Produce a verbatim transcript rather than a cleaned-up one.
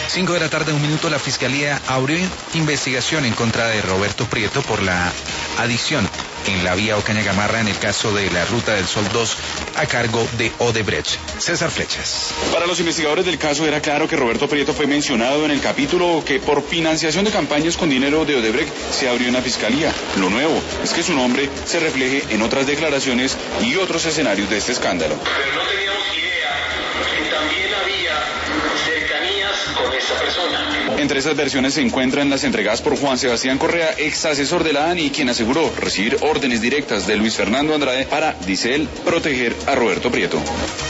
Cinco de la tarde, un minuto, la Fiscalía abrió investigación en contra de Roberto Prieto por la adición en la vía Ocaña Gamarra en el caso de la Ruta del Sol dos a cargo de Odebrecht. César Flechas. Para los investigadores del caso era claro que Roberto Prieto fue mencionado en el capítulo que por financiación de campañas con dinero de Odebrecht se abrió una fiscalía. Lo nuevo es que su nombre se refleje en otras declaraciones y otros escenarios de este escándalo. Pero no teníamos idea que también había cercanías con esa persona. Entre esas versiones se encuentran las entregadas por Juan Sebastián Correa, ex asesor de la ANI, quien aseguró recibir órdenes directas de Luis Fernando Andrade para, dice él, proteger a Roberto Prieto.